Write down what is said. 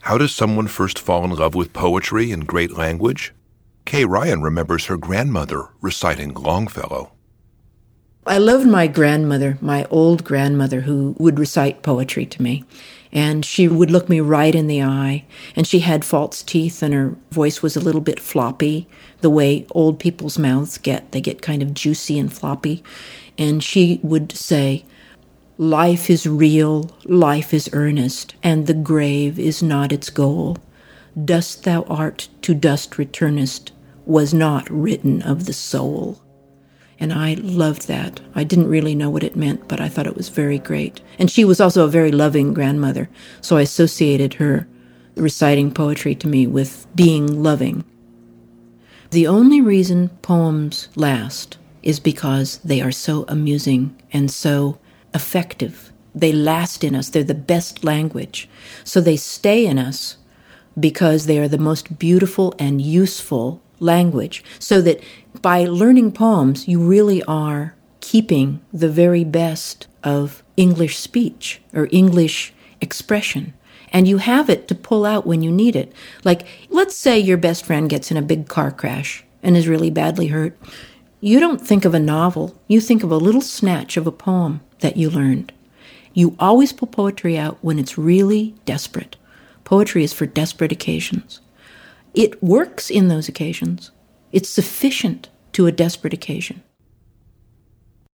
How does someone first fall in love with poetry and great language? Kay Ryan remembers her grandmother reciting Longfellow. I loved my grandmother, my old grandmother, who would recite poetry to me. And she would look me right in the eye. And she had false teeth, and her voice was a little bit floppy, the way old people's mouths get. They get kind of juicy and floppy. And she would say, "Life is real, life is earnest, and the grave is not its goal. Dust thou art, to dust returnest, was not written of the soul." And I loved that. I didn't really know what it meant, but I thought it was very great. And she was also a very loving grandmother, so I associated her reciting poetry to me with being loving. The only reason poems last is because they are so amusing and so effective. They last in us. They're the best language. So they stay in us because they are the most beautiful and useful language. So that by learning poems, you really are keeping the very best of English speech or English expression. And you have it to pull out when you need it. Like, let's say your best friend gets in a big car crash and is really badly hurt. You don't think of a novel. You think of a little snatch of a poem that you learned. You always pull poetry out when it's really desperate. Poetry is for desperate occasions. It works in those occasions. It's sufficient to a desperate occasion.